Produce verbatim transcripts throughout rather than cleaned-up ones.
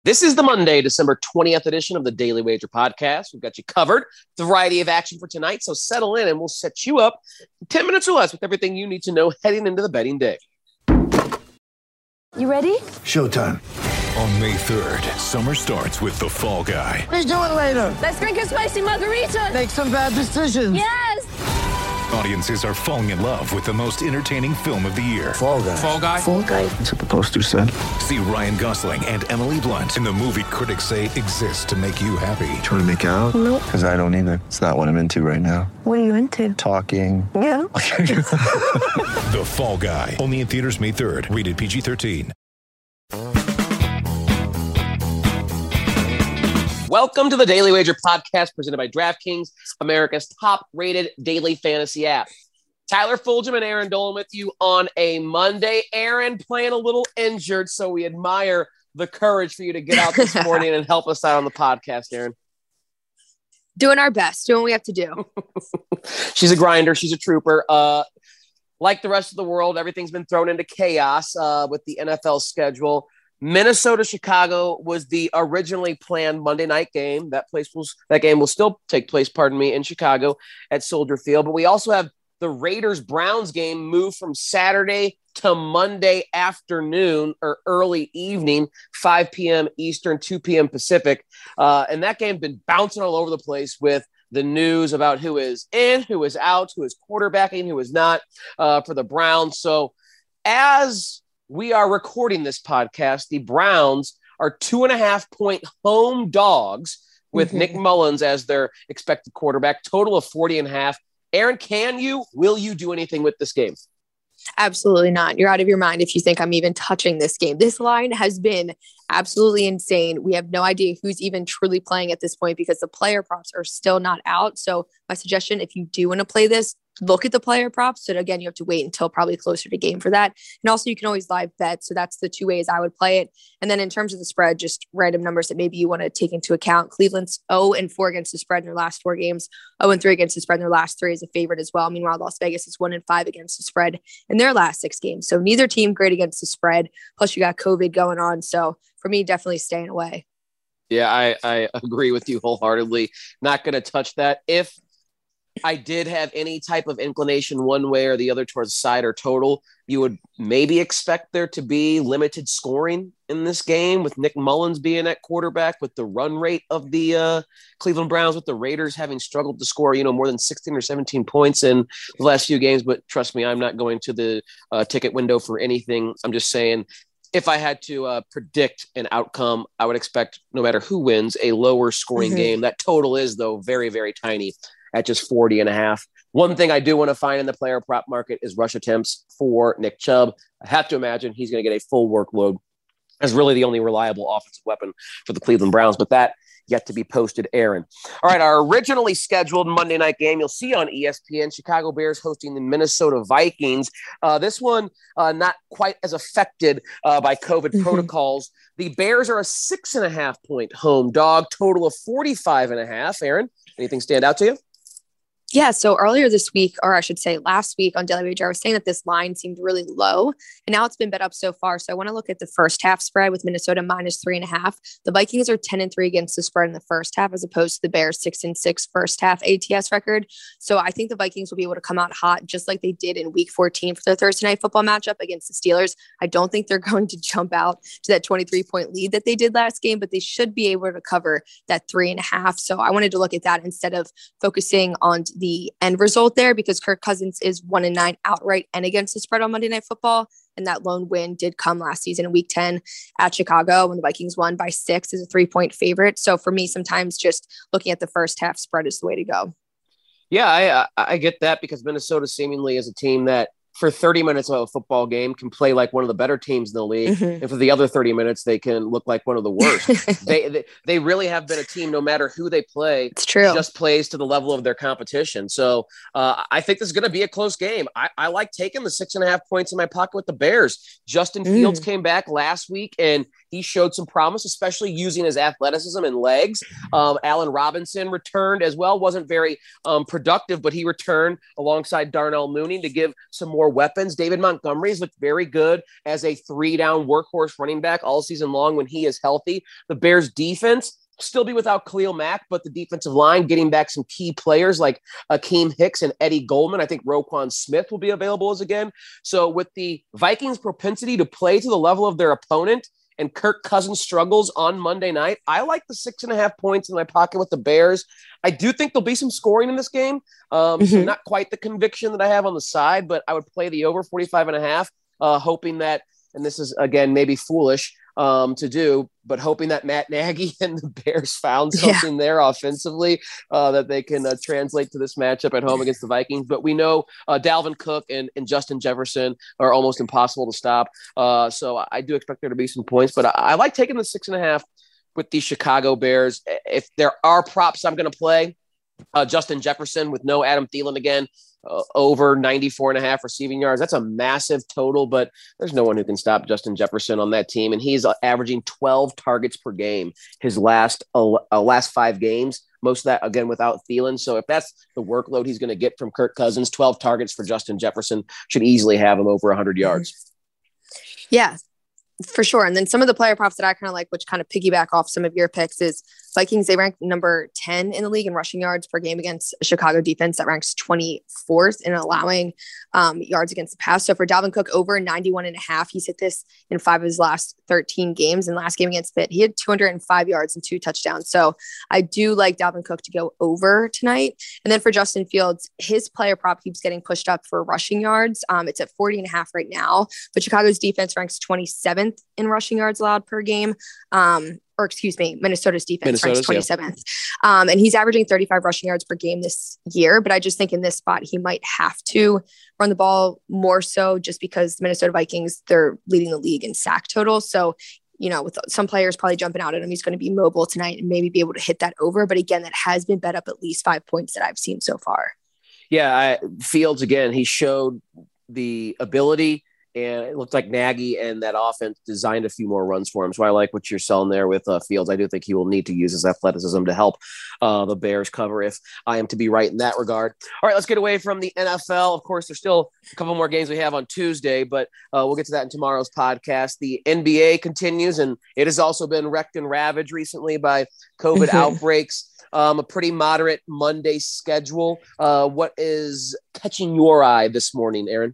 This is the Monday, December twentieth edition of the Daily Wager podcast. We've got you covered. The variety of action for tonight, so settle in and we'll set you up in ten minutes or less with everything you need to know heading into the betting day. You ready? Showtime. On May third, summer starts with The Fall Guy. Let's do it later. Let's drink a spicy margarita. Make some bad decisions. Yes! Audiences are falling in love with the most entertaining film of the year. Fall Guy. Fall Guy? Fall guy. That's what the poster said. See Ryan Gosling and Emily Blunt in the movie critics say exists to make you happy. Trying to make it out? Nope. Because I don't either. It's not what I'm into right now. What are you into? Talking. Yeah. The Fall Guy. Only in theaters May third. Rated P G thirteen. Welcome to the Daily Wager podcast presented by DraftKings, America's top-rated daily fantasy app. Tyler Fulgham and Aaron Dolan with you on a Monday. Aaron playing a little injured, so we admire the courage for you to get out this morning and help us out on the podcast, Aaron. Doing our best, doing what we have to do. She's a grinder. She's a trooper. Uh, like the rest of the world, everything's been thrown into chaos uh, with the N F L schedule. Minnesota-Chicago was the originally planned Monday night game. That place will, that game will still take place, pardon me, in Chicago at Soldier Field. But we also have the Raiders-Browns game moved from Saturday to Monday afternoon or early evening, five p.m. Eastern, two p.m. Pacific. Uh, and that game's been bouncing all over the place with the news about who is in, who is out, who is quarterbacking, who is not uh, for the Browns. So as we are recording this podcast, the Browns are two and a half point home dogs with mm-hmm. Nick Mullins as their expected quarterback, total of forty and a half. Aaron, can you, will you do anything with this game? Absolutely not. You're out of your mind if you think I'm even touching this game. This line has been absolutely insane. We have no idea who's even truly playing at this point because the player props are still not out. So my suggestion, if you do want to play this, look at the player props. So again, you have to wait until probably closer to game for that. And also you can always live bet. So that's the two ways I would play it. And then in terms of the spread, just random numbers that maybe you want to take into account. Cleveland's oh and four against the spread in their last four games, oh and three against the spread in their last three as a favorite as well. Meanwhile, Las Vegas is one and five against the spread in their last six games. So neither team great against the spread. Plus you got COVID going on. So for me, definitely staying away. Yeah, I, I agree with you wholeheartedly. Not going to touch that. If I did have any type of inclination one way or the other towards side or total, you would maybe expect there to be limited scoring in this game with Nick Mullins being at quarterback, with the run rate of the uh, Cleveland Browns, with the Raiders having struggled to score, you know, more than sixteen or seventeen points in the last few games. But trust me, I'm not going to the uh, ticket window for anything. I'm just saying, if I had to uh, predict an outcome, I would expect, no matter who wins, a lower scoring mm-hmm. game. That total is, though, very, very tiny at just forty and a half. One thing I do want to find in the player prop market is rush attempts for Nick Chubb. I have to imagine he's going to get a full workload as really the only reliable offensive weapon for the Cleveland Browns, but that yet to be posted, Aaron. All right, our originally scheduled Monday night game you'll see on E S P N, Chicago Bears hosting the Minnesota Vikings. Uh, this one uh, not quite as affected uh, by COVID mm-hmm. protocols. The Bears are a six and a half point home dog, total of forty-five and a half. Aaron, anything stand out to you? Yeah, so earlier this week, or I should say last week on Daily Wager, I was saying that this line seemed really low, and now it's been bet up so far. So I want to look at the first half spread with Minnesota minus three and a half. The Vikings are ten and three against the spread in the first half, as opposed to the Bears six and six first half A T S record. So I think the Vikings will be able to come out hot, just like they did in week fourteen for their Thursday night football matchup against the Steelers. I don't think they're going to jump out to that twenty-three point lead that they did last game, but they should be able to cover that three and a half. So I wanted to look at that instead of focusing on the end result there, because Kirk Cousins is one and nine outright and against the spread on Monday Night Football. And that lone win did come last season in week ten at Chicago when the Vikings won by six as a three point favorite. So for me, sometimes just looking at the first half spread is the way to go. Yeah, I, I get that, because Minnesota seemingly is a team that for thirty minutes of a football game can play like one of the better teams in the league. Mm-hmm. And for the other thirty minutes, they can look like one of the worst. they, they they really have been a team, no matter who they play, it's true, just plays to the level of their competition. So uh, I think this is going to be a close game. I, I like taking the six and a half points in my pocket with the Bears. Justin mm. Fields came back last week and he showed some promise, especially using his athleticism and legs. Um, Allen Robinson returned as well. Wasn't very um, productive, but he returned alongside Darnell Mooney to give some more weapons. David Montgomery's looked very good as a three-down workhorse running back all season long when he is healthy. The Bears defense still be without Khalil Mack, but the defensive line getting back some key players like Akeem Hicks and Eddie Goldman. I think Roquan Smith will be available as again. So with the Vikings' propensity to play to the level of their opponent and Kirk Cousins struggles on Monday night, I like the six and a half points in my pocket with the Bears. I do think there'll be some scoring in this game. Um, mm-hmm. So not quite the conviction that I have on the side, but I would play the over forty-five and a half, uh, hoping that, and this is again, maybe foolish, um, to do, but hoping that Matt Nagy and the Bears found something yeah. there offensively uh, that they can uh, translate to this matchup at home against the Vikings. But we know uh, Dalvin Cook and, and Justin Jefferson are almost impossible to stop. Uh, so I do expect there to be some points, but I, I like taking the six and a half with the Chicago Bears. If there are props I'm going to play, uh, Justin Jefferson with no Adam Thielen again, Uh, over ninety-four and a half receiving yards. That's a massive total, but there's no one who can stop Justin Jefferson on that team. And he's uh, averaging twelve targets per game his last uh, uh, last five games. Most of that, again, without Thielen. So if that's the workload he's going to get from Kirk Cousins, twelve targets for Justin Jefferson should easily have him over one hundred yards. Yeah, for sure. And then some of the player props that I kind of like, which kind of piggyback off some of your picks, is Vikings. They rank number ten in the league in rushing yards per game against a Chicago defense that ranks twenty-fourth in allowing um, yards against the pass. So for Dalvin Cook, over ninety-one and a half, he's hit this in five of his last thirteen games. And last game against Pitt, he had two hundred five yards and two touchdowns. So I do like Dalvin Cook to go over tonight. And then for Justin Fields, his player prop keeps getting pushed up for rushing yards. Um, it's at forty and a half right now, but Chicago's defense ranks twenty-seventh in rushing yards allowed per game. Um, or excuse me, Minnesota's defense ranks twenty-seventh. Yeah. Um, and he's averaging thirty-five rushing yards per game this year. But I just think in this spot, he might have to run the ball more so just because the Minnesota Vikings, they're leading the league in sack total. So, you know, with some players probably jumping out at him, he's going to be mobile tonight and maybe be able to hit that over. But again, that has been bet up at least five points that I've seen so far. Yeah, I, Fields, again, he showed the ability, and it looked like Nagy and that offense designed a few more runs for him. So I like what you're selling there with uh, Fields. I do think he will need to use his athleticism to help uh, the Bears cover if I am to be right in that regard. All right, let's get away from the N F L. Of course, there's still a couple more games we have on Tuesday, but uh, we'll get to that in tomorrow's podcast. The N B A continues, and it has also been wrecked and ravaged recently by COVID outbreaks. Um, a pretty moderate Monday schedule. Uh, what is catching your eye this morning, Aaron?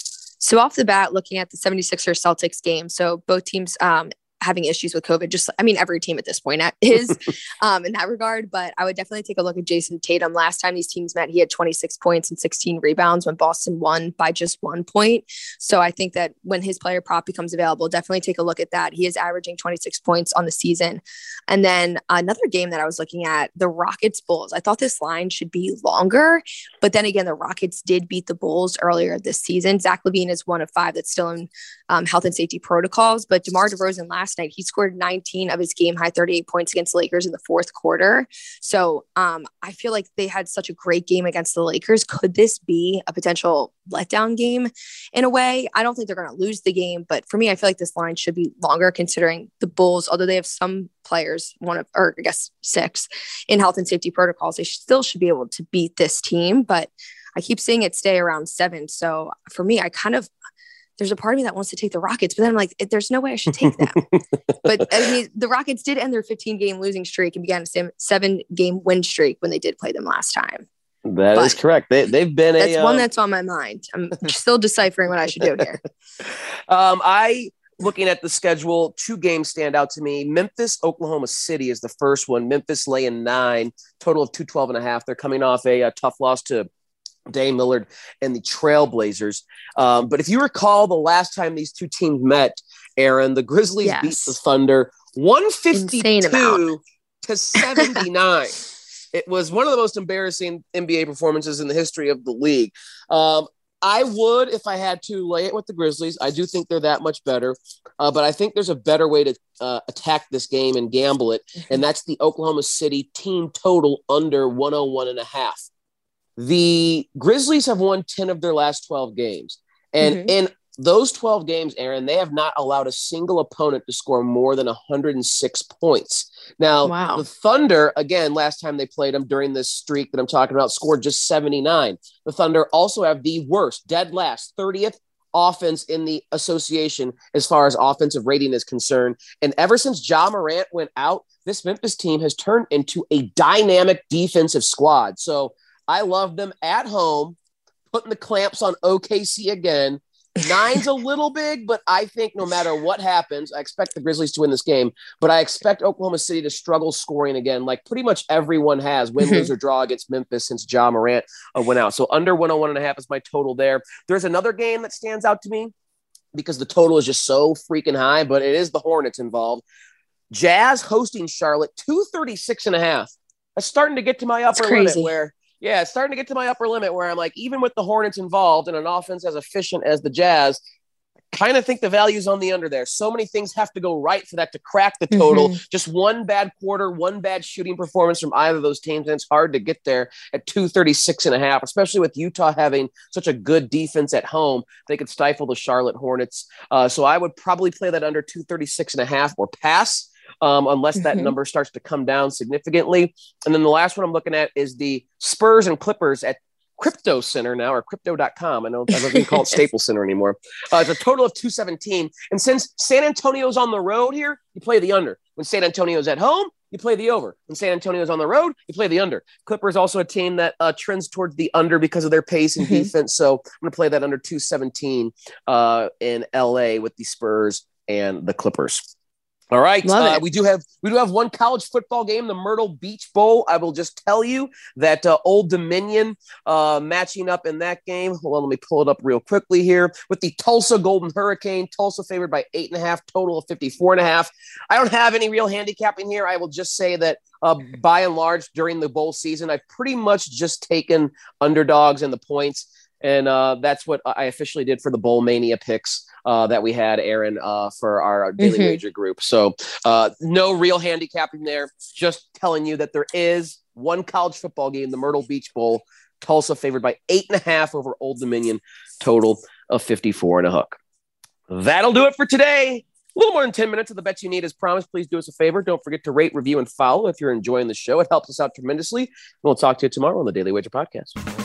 So off the bat, looking at the seventy-sixers Celtics game, so both teams um, having issues with COVID, just, I mean, every team at this point is um, in that regard, but I would definitely take a look at Jason Tatum. Last time these teams met, he had twenty-six points and sixteen rebounds when Boston won by just one point. So I think that when his player prop becomes available, definitely take a look at that. He is averaging twenty-six points on the season. And then another game that I was looking at, the Rockets Bulls. I thought this line should be longer, but then again, the Rockets did beat the Bulls earlier this season. Zach LaVine is one of five that's still in um, health and safety protocols, but DeMar DeRozan last night, he scored nineteen of his game high thirty-eight points against the Lakers in the fourth quarter. So um, I feel like they had such a great game against the Lakers. Could this be a potential letdown game in a way? I don't think they're going to lose the game, but for me, I feel like this line should be longer considering the Bulls, although they have some players, one of, or I guess six in health and safety protocols, they still should be able to beat this team, but I keep seeing it stay around seven. So for me, I kind of, there's a part of me that wants to take the Rockets, but then I'm like, there's no way I should take them. But I mean, the Rockets did end their fifteen game losing streak and began a seven game win streak when they did play them last time. That but is correct. They, they've been that's a, one um, that's on my mind. I'm still deciphering what I should do here. um, I, looking at the schedule, two games stand out to me. Memphis, Oklahoma City is the first one. Memphis laying nine, total of two twelve and a half. They're coming off a, a tough loss to Dame Lillard and the Trailblazers. Um, but if you recall the last time these two teams met, Aaron, the Grizzlies yes. beat the Thunder one fifty-two to seventy-nine. It was one of the most embarrassing N B A performances in the history of the league. Um, I would, if I had to, lay it with the Grizzlies. I do think they're that much better, uh, but I think there's a better way to uh, attack this game and gamble it, and that's the Oklahoma City team total under one oh one and a half. The Grizzlies have won ten of their last twelve games. And mm-hmm. in those twelve games, Aaron, they have not allowed a single opponent to score more than one hundred six points. Now, wow. the Thunder, again, last time they played them during this streak that I'm talking about, scored just seventy-nine. The Thunder also have the worst, dead last, thirtieth offense in the association as far as offensive rating is concerned. And ever since Ja Morant went out, this Memphis team has turned into a dynamic defensive squad. So I love them at home, putting the clamps on O K C again. Nine's a little big, but I think no matter what happens, I expect the Grizzlies to win this game, but I expect Oklahoma City to struggle scoring again, like pretty much everyone has, win, lose, or draw against Memphis since Ja Morant uh, went out. So under one oh one and a half is my total there. There's another game that stands out to me because the total is just so freaking high, but it is the Hornets involved. Jazz hosting Charlotte, two thirty-six and a half. That's starting to get to my upper limit where Yeah, it's starting to get to my upper limit where I'm like, even with the Hornets involved and an offense as efficient as the Jazz, kind of think the value's on the under there. So many things have to go right for that to crack the total. Mm-hmm. Just one bad quarter, one bad shooting performance from either of those teams, and it's hard to get there at two thirty-six and a half, especially with Utah having such a good defense at home. They could stifle the Charlotte Hornets. Uh, so I would probably play that under two thirty-six and a half or pass. Um, unless that mm-hmm. number starts to come down significantly. And then the last one I'm looking at is the Spurs and Clippers at Crypto Center now, or crypto dot com. I know I don't even call it Staples Center anymore. Uh, it's a total of two seventeen. And since San Antonio's on the road here, you play the under. When San Antonio's at home, you play the over. When San Antonio's on the road, you play the under. Clippers also a team that uh, trends towards the under because of their pace and mm-hmm. defense. So I'm going to play that under two seventeen uh, in L A with the Spurs and the Clippers. All right. Uh, we do have we do have one college football game, the Myrtle Beach Bowl. I will just tell you that uh, Old Dominion uh, matching up in that game. Hold on, let me pull it up real quickly here with the Tulsa Golden Hurricane. Tulsa favored by eight and a half, total of fifty-four and a half. I don't have any real handicapping here. I will just say that uh, by and large during the bowl season, I've pretty much just taken underdogs and the points. And uh, that's what I officially did for the Bowl Mania picks uh, that we had, Aaron, uh, for our daily mm-hmm. wager group. So uh, no real handicapping there. Just telling you that there is one college football game, the Myrtle Beach Bowl. Tulsa favored by eight and a half over Old Dominion, total of fifty-four and a hook. That'll do it for today. A little more than ten minutes of the bets you need as promised. Please do us a favor. Don't forget to rate, review, and follow if you're enjoying the show. It helps us out tremendously. And we'll talk to you tomorrow on the Daily Wager Podcast.